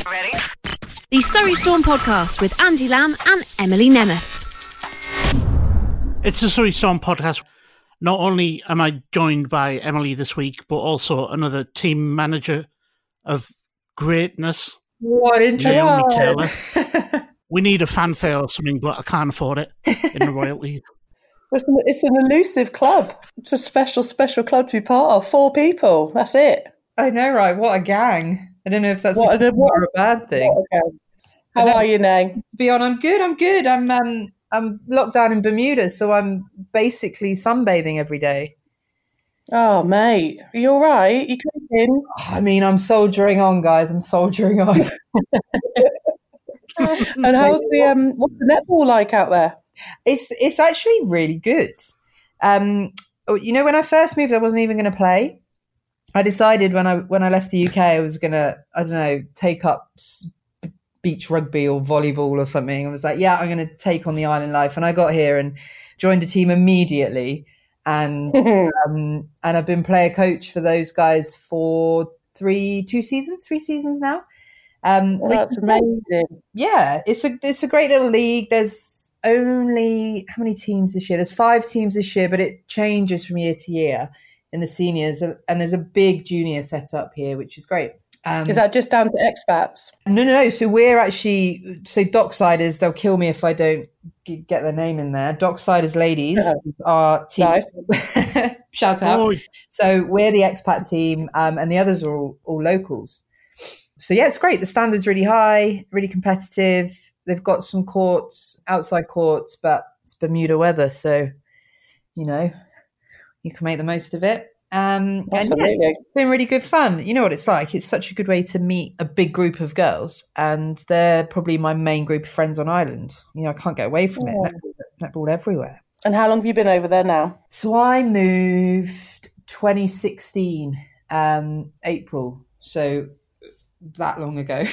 Ready? The Surrey Storm podcast with Andy Lamb and Emily Nemeth. It's the Surrey Storm podcast. Not only am I joined by Emily this week, but also another team manager of greatness, What Naomi Taylor. We need a fanfare or something, but I can't afford it in the royalties. It's an elusive club. It's a special club to be part of. 4 people. That's it. I know, right? What a gang. I don't know if that's a good or a bad thing. How are you, Nang? Beyond, I'm good. I'm locked down in Bermuda, so I'm basically sunbathing every day. Oh, mate. Are you all right? You cooking? I mean, I'm soldiering on, guys. I'm soldiering on. And how's what's the netball like out there? It's actually really good. You know, when I first moved, I wasn't even going to play. I decided when I left the UK, I was going to, I don't know, take up beach rugby or volleyball or something. I was like, yeah, I'm going to take on the island life. And I got here and joined a team immediately. And and I've been player coach for those guys for 3 seasons now. That's amazing. Yeah, it's a great little league. There's only, how many teams this year? There's 5 teams this year, but it changes from year to year in the seniors. And there's a big junior setup here, which is great. Is that just down to expats? No. So we're actually, Docksiders, they'll kill me if I don't get their name in there. Docksiders ladies are team. Nice. Shout out. Oh. So we're the expat team, and the others are all locals. So yeah, it's great. The standard's really high, really competitive. They've got some courts, outside courts, but it's Bermuda weather, so you know you can make the most of it. Absolutely. And yeah, it's been really good fun. You know what it's like. It's such a good way to meet a big group of girls, and they're probably my main group of friends on Ireland. You know, I can't get away from it. Netball everywhere. And how long have you been over there now? So I moved 2016, April. So that long ago.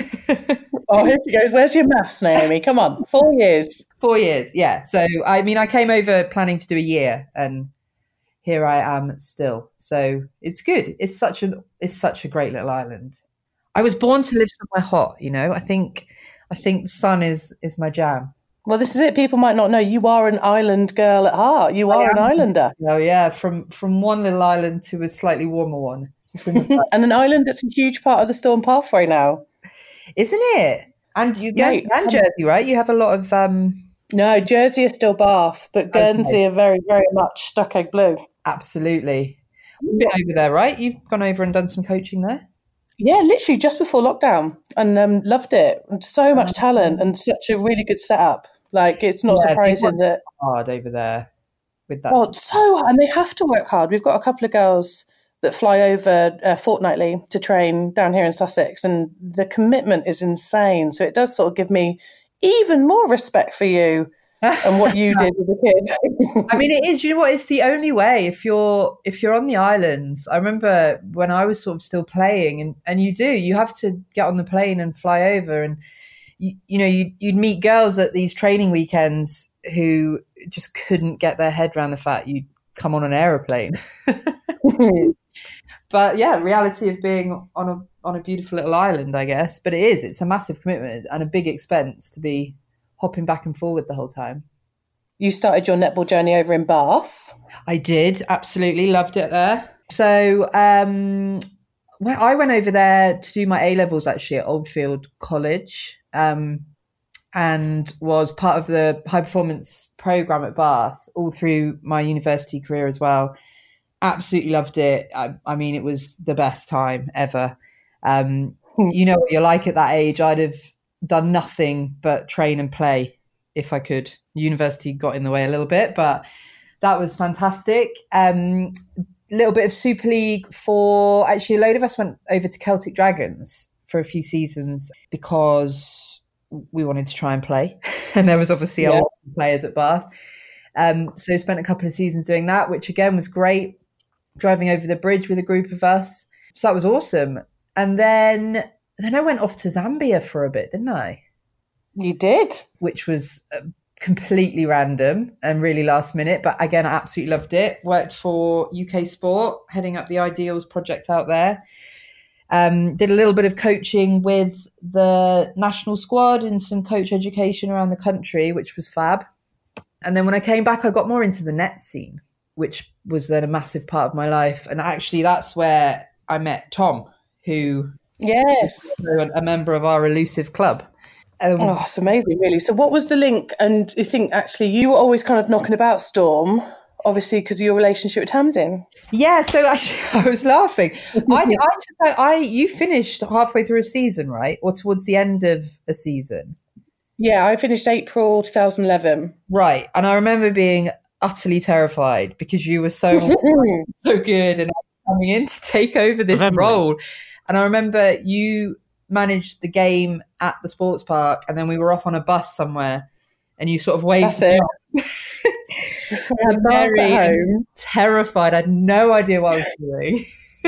Oh, here she goes. Where's your maths, Naomi? Come on. 4 years. 4 years, yeah. So, I mean, I came over planning to do a year, and here I am still. So it's good. It's such a great little island. I was born to live somewhere hot, you know. I think the sun is my jam. Well, this is it. People might not know you are an island girl at heart. You are an islander. Oh yeah, from one little island to a slightly warmer one. And an island that's a huge part of the Storm pathway now. Isn't it? And you get and Jersey, right? You have a lot of No, Jersey is still Bath, but Guernsey are very, very much stuck egg blue. Absolutely. You've been over there, right? You've gone over and done some coaching there? Yeah, literally just before lockdown, and loved it. And so much talent and such a really good setup. Like, it's not surprising that hard over there with that. Well, and they have to work hard. We've got a couple of girls that fly over fortnightly to train down here in Sussex, and the commitment is insane. So it does sort of give me even more respect for you and what you did with the kids. I mean, it is, you know what, it's the only way if you're on the islands. I remember when I was sort of still playing, and you have to get on the plane and fly over, and you'd meet girls at these training weekends who just couldn't get their head around the fact you'd come on an aeroplane. But yeah, reality of being on a beautiful little island, I guess. But it's a massive commitment and a big expense to be hopping back and forward the whole time. You started your netball journey over in Bath. I did, absolutely. Loved it there. So I went over there to do my A-levels actually at Oldfield College, and was part of the high performance program at Bath all through my university career as well. Absolutely loved it. I mean, it was the best time ever. You know what you're like at that age. I'd have done nothing but train and play if I could. University got in the way a little bit, but that was fantastic. Little bit of Super League actually a load of us went over to Celtic Dragons for a few seasons because we wanted to try and play. And there was obviously a lot of players at Bath. So spent a couple of seasons doing that, which again was great. Driving over the bridge with a group of us. So that was awesome. And then I went off to Zambia for a bit, didn't I? You did. Which was completely random and really last minute. But again, I absolutely loved it. Worked for UK Sport, heading up the Ideals project out there. Did a little bit of coaching with the national squad and some coach education around the country, which was fab. And then when I came back, I got more into the net scene, which was then a massive part of my life. And actually, that's where I met Tom, who is a member of our elusive club. It's amazing, really. So what was the link? And you think, actually, you were always kind of knocking about Storm, obviously, because of your relationship with Tamsin. Yeah, so actually, I was laughing. You finished halfway through a season, right? Or towards the end of a season? Yeah, I finished April 2011. Right. And I remember being utterly terrified because you were so good and coming in to take over this role. And I remember you managed the game at the sports park, and then we were off on a bus somewhere, and you sort of waved. That's it. And Mary, terrified, I had no idea what I was doing.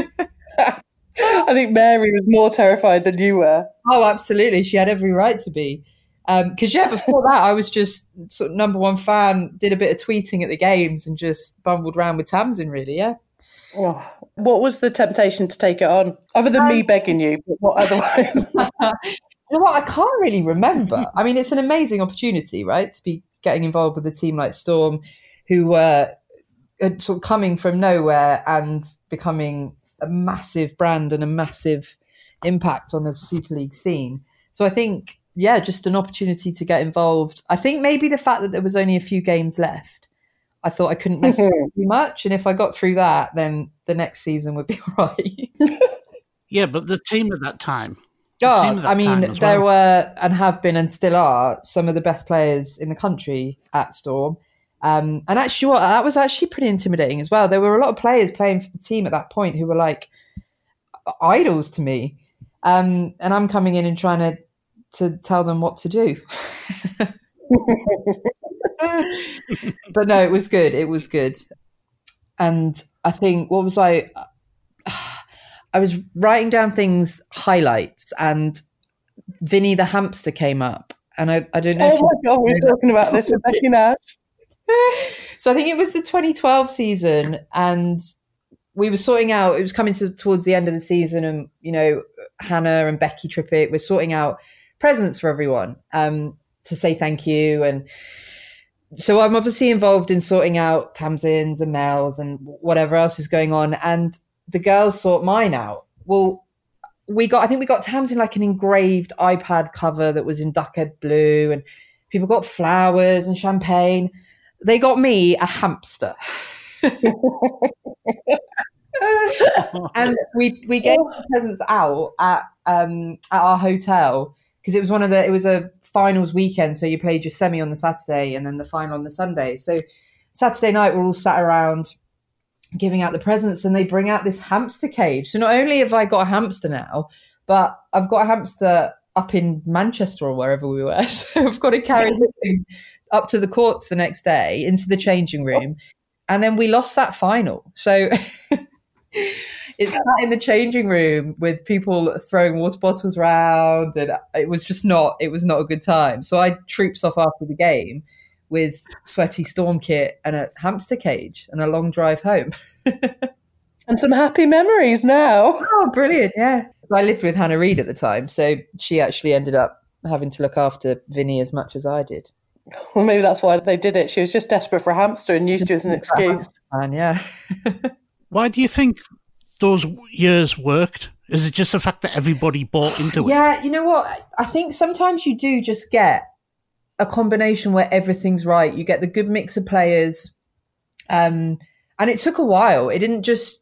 I think Mary was more terrified than you were. Oh, absolutely. She had every right to be. Because, before that, I was just sort of number one fan, did a bit of tweeting at the games and just bumbled around with Tamsin, really, yeah. Oh, what was the temptation to take it on? Other than me begging you, but what otherwise? You know what? I can't really remember. I mean, it's an amazing opportunity, right, to be getting involved with a team like Storm, who were sort of coming from nowhere and becoming a massive brand and a massive impact on the Super League scene. So I think, just an opportunity to get involved. I think maybe the fact that there was only a few games left, I thought I couldn't necessarily do much. And if I got through that, then the next season would be all right. Yeah, but the team at that time. There were and have been and still are some of the best players in the country at Storm. And actually, that was actually pretty intimidating as well. There were a lot of players playing for the team at that point who were like idols to me. And I'm coming in and trying to tell them what to do. But no, it was good. It was good. And I think, what was I was writing down highlights, and Vinny the hamster came up. And I don't know. Oh my God, we're talking about this with Becky Nash. So I think it was the 2012 season, and we were sorting out, it was coming towards the end of the season, and, Hannah and Becky Trippitt were sorting out presents for everyone to say thank you. And so I'm obviously involved in sorting out Tamsin's and Mel's and whatever else is going on. And the girls sort mine out. Well, I think we got Tamsin like an engraved iPad cover that was in duckhead blue, and people got flowers and champagne. They got me a hamster. And we gave the presents out at our hotel, because it was a finals weekend, so you played your semi on the Saturday and then the final on the Sunday. So Saturday night we're all sat around giving out the presents, and they bring out this hamster cage. So not only have I got a hamster now, but I've got a hamster up in Manchester or wherever we were. So I've got to carry this thing up to the courts the next day, into the changing room. And then we lost that final. So it's sat in the changing room with people throwing water bottles around, and it was not a good time. So I trooped off after the game with sweaty Storm kit and a hamster cage and a long drive home. And some happy memories now. Oh, brilliant, yeah. I lived with Hannah Reid at the time, so she actually ended up having to look after Vinny as much as I did. Well, maybe that's why they did it. She was just desperate for a hamster and used it as an excuse. Man, yeah. Why do you think those years worked? Is it just the fact that everybody bought into it? Yeah, you know what? I think sometimes you do just get a combination where everything's right. You get the good mix of players. And it took a while. It didn't just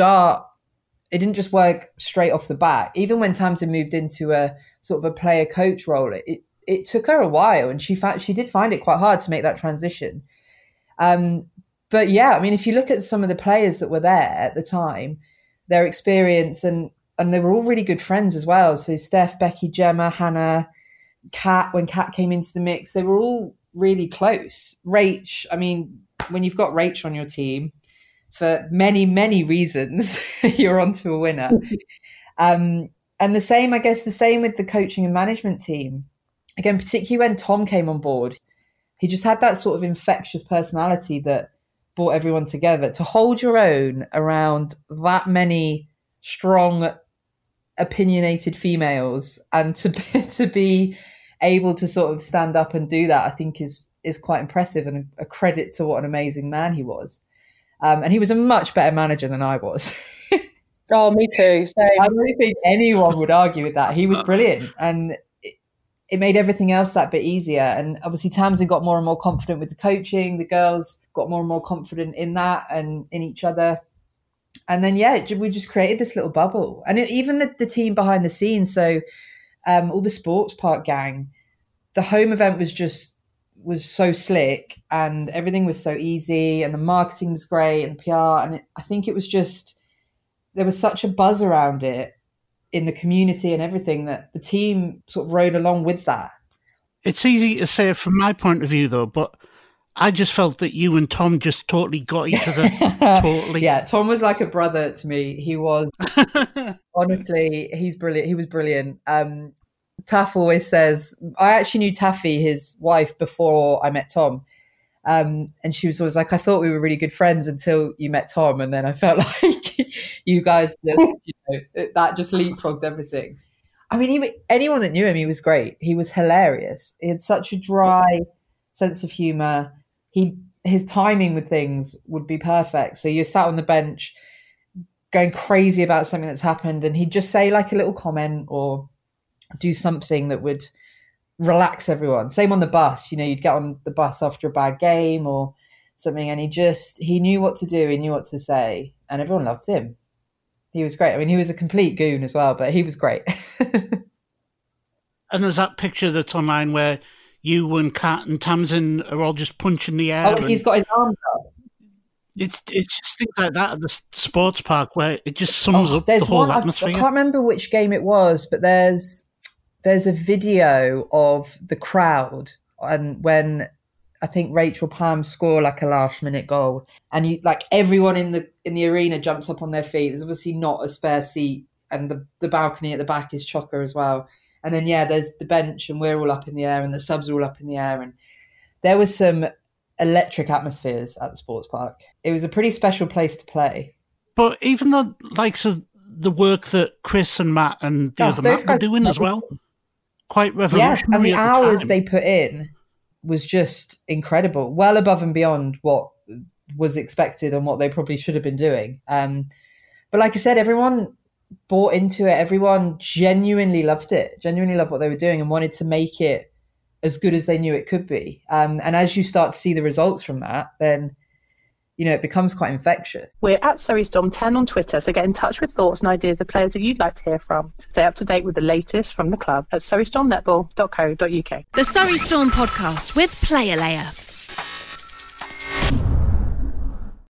work straight off the bat. Even when Tamsin moved into a sort of a player coach role, it took her a while, and she did find it quite hard to make that transition. But yeah, I mean, if you look at some of the players that were there at the time, their experience, and they were all really good friends as well. So Steph, Becky, Gemma, Hannah, Kat, when Kat came into the mix, they were all really close. Rach, I mean, when you've got Rach on your team, for many, many reasons, you're onto a winner. And the same with the coaching and management team. Again, particularly when Tom came on board, he just had that sort of infectious personality that brought everyone together. To hold your own around that many strong opinionated females, and to be able to sort of stand up and do that, I think is quite impressive, and a credit to what an amazing man he was. And he was a much better manager than I was. Oh, me too. Same. I don't think anyone would argue with that. He was brilliant, and it made everything else that bit easier. And obviously Tamsin got more and more confident with the coaching. The girls got more and more confident in that and in each other. And then, we just created this little bubble. And even the team behind the scenes, so all the sports park gang, the home event was so slick, and everything was so easy, and the marketing was great, and PR. And I think it was just, there was such a buzz around it in the community and everything, that the team sort of rode along with that. It's easy to say from my point of view, though, but I just felt that you and Tom just totally got each other. Totally. Yeah, Tom was like a brother to me. He was, honestly, he's brilliant. He was brilliant. Taff always says, I actually knew Taffy, his wife, before I met Tom. And she was always like, I thought we were really good friends until you met Tom. And then I felt like you guys just, that just leapfrogged everything. I mean, anyone that knew him, he was great. He was hilarious. He had such a dry sense of humor. His timing with things would be perfect. So you sat on the bench going crazy about something that's happened, and he'd just say like a little comment or do something that would relax everyone. Same on the bus, you'd get on the bus after a bad game or something, and he knew what to do, he knew what to say, and everyone loved him. He was great. I mean, he was a complete goon as well, but he was great. And there's that picture that's online where you and Kat and Tamsin are all just punching the air. Oh, he's got his arms up. It's just things like that at the sports park where it just sums up the whole atmosphere. I can't remember which game it was, but there's a video of the crowd, and when I think Rachel Pam scored like a last minute goal, and everyone in the arena jumps up on their feet. There's obviously not a spare seat, and the balcony at the back is chocker as well. And then there's the bench, and we're all up in the air, and the subs are all up in the air, and there was some electric atmospheres at the sports park. It was a pretty special place to play. But even the likes of the work that Chris and Matt and the other Matt were doing as well, quite revolutionary. Yeah, and the hours time they put in was just incredible, well above and beyond what was expected and what they probably should have been doing. But like I said, everyone bought into it. Everyone genuinely loved it, genuinely loved what they were doing, and wanted to make it as good as they knew it could be. And as you start to see the results from that, then it becomes quite infectious. We're at Surrey Storm 10 on Twitter, so get in touch with thoughts and ideas of players that you'd like to hear from. Stay up to date with the latest from the club at surreystormnetball.co.uk. The Surrey Storm podcast with Player Layer.